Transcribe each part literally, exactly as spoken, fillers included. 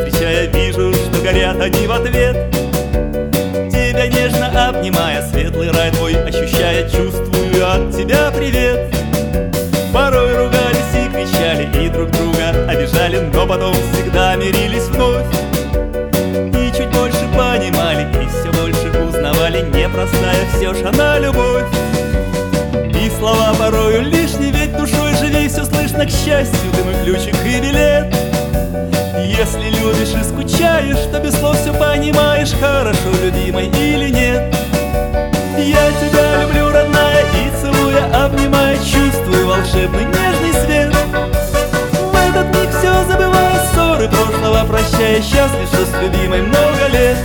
встречая, вижу, что горят они в ответ. Тебя нежно обнимая, светлый рай твой ощущая, чувствую от тебя привет. Порой ругались и кричали, и друг друга обижали, но потом всегда мирились вновь. И чуть больше понимали, и все больше узнавали, непростая все ж она любовь. И слова порою лишние, ведь душой живей, все слышно к счастью, ты мой ключик и билет. Если любишь и скучаешь, то без слов все понимаешь, хорошо, любимой или нет. Я тебя люблю, родная, и целуя, обнимая, чувствую волшебный нежный свет. В этот миг все забывая, ссоры прошлого прощая, счастлив, что с любимой много лет.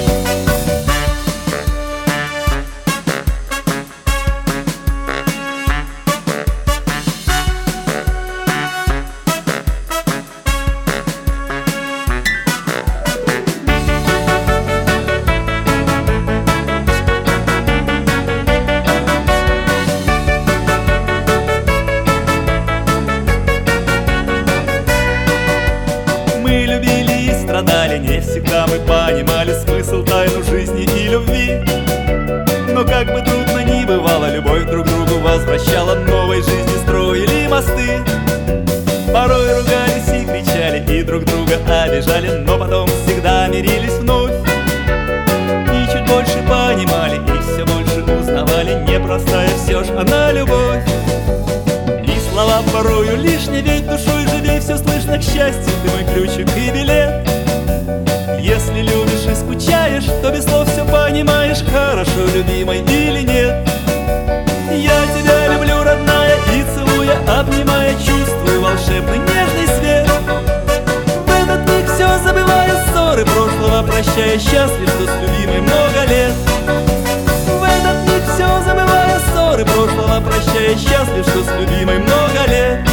Мы любили и страдали, не всегда мы понимали смысл, тайну жизни и любви. Но как бы трудно ни бывало, любовь друг к другу возвращала, новой жизни строили мосты. Порой ругались и кричали, и друг друга обижали, но потом всегда мирились вновь. И чуть больше понимали, и все больше узнавали, непростая все ж она любовь. Слова порою лишние, ведь душой живей, все слышно к счастью, ты мой ключик и билет. Если любишь и скучаешь, то без слов все понимаешь, хорошо, любимой или нет. Я тебя люблю, родная, и целуя, обнимая, чувствую волшебный нежный свет. В этот миг все забывая, ссоры прошлого прощая, счастлив, что с любимой много лет. В этот миг все забывая, ссоры прошлого прощая, счастлив, что с любимой много лет.